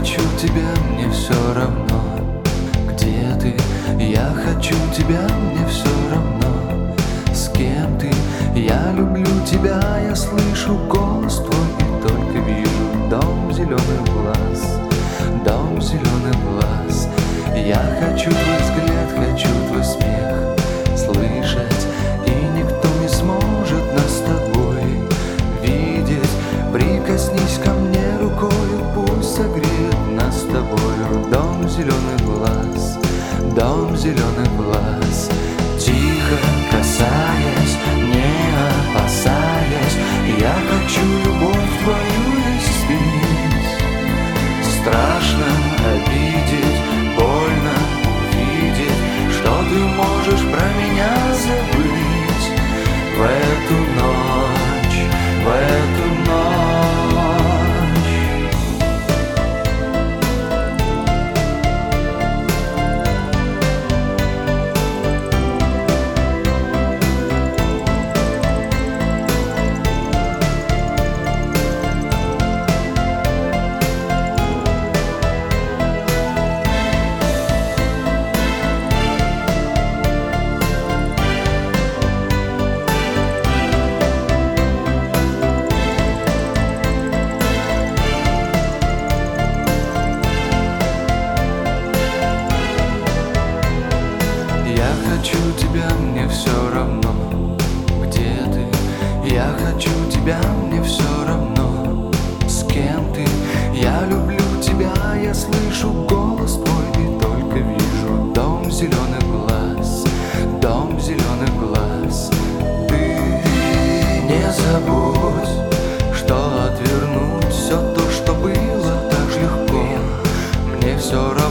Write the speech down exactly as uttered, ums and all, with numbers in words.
хочу тебя, мне все равно, где ты. Я хочу тебя, мне все равно, с кем ты. Я люблю тебя, я слышу голос твой и только вижу дом зеленых глаз, дом зеленых глаз. Я хочу твой взгляд, хочу твой смех слышать, и никто не сможет нас с тобой видеть. Прикоснись ко мне рукою, пусть согреет нас с тобою дом зеленых глаз, дом зеленых глаз. Тихо касаясь, не опасаясь, я хочу любовь твою испить. Страшно обидеть, больно увидеть, что ты можешь про меня забыть. В эту ночь, в эту ночь. Я хочу тебя, мне все равно, где ты. Я хочу тебя, мне все равно, с кем ты. Я люблю тебя, я слышу голос твой и только вижу дом зеленых глаз, дом зеленых глаз. Ты не забудь, что отвернуть все то, что было так легко. Мне все равно.